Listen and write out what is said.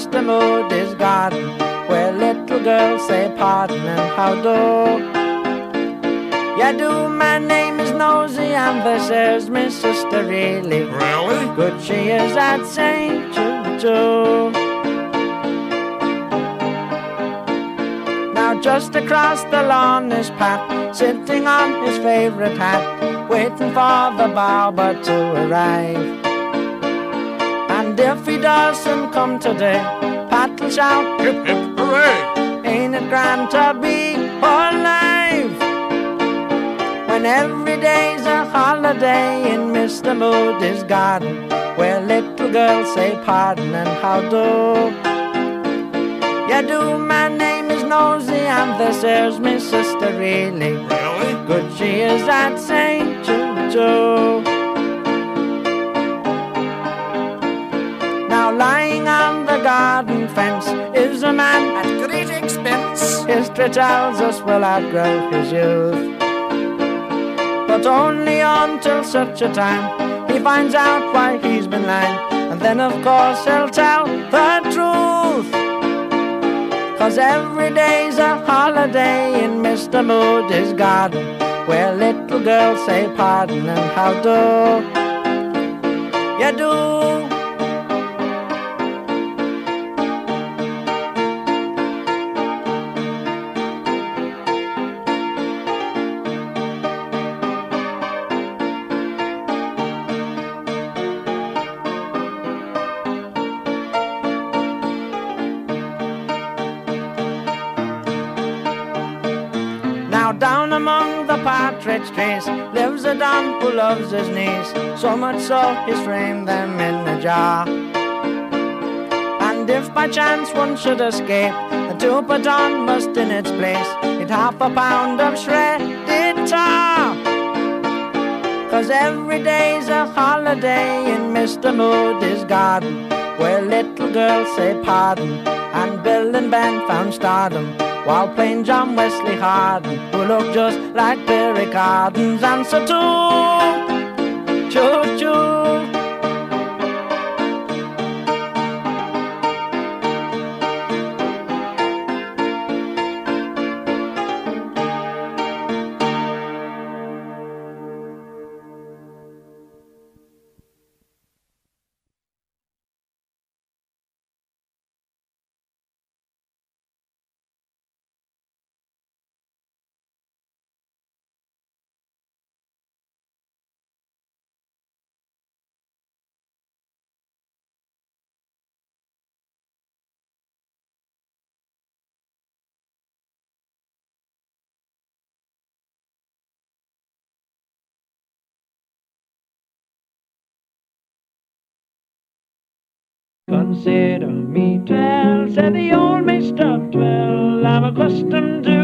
Mr. Moody's garden, where little girls say pardon and how do. Yeah, do, my name is Nosy, and this is my sister really. Really? Good she is at St. Jude. Now just across the lawn is Pat, sitting on his favourite hat, waiting for the barber to arrive. And if he doesn't come today, Pat will shout, hip hip hooray! Ain't it grand to be alive? When every day's a holiday in Mr. Moody's garden, where little girls say pardon and how do. Yeah, do, my name is Nosy, and this is my sister really. Really? Good she is at St. Jude. Now lying on the garden fence is a man At great expense. history tells us will outgrow his youth. But only until such a time he finds out why he's been lying, and then of course he'll tell the truth. 'Cause every day's a holiday in Mr. Moody's garden, where little girls say pardon and how do. Yeah, do. Now down among the partridge trees lives a Don who loves his niece, so much so he's framed them in a jar. And if by chance one should escape, the to put on must in its place eat half a pound of shredded tar. 'Cause every day's a holiday in Mr. Moody's garden, where little girls say pardon, and Bill and Ben found stardom while playing John Wesley Hardin, who looked just like Barry Cardin's answer to choo-choo. Consider me tell, said the old Mr. 12, I'm accustomed to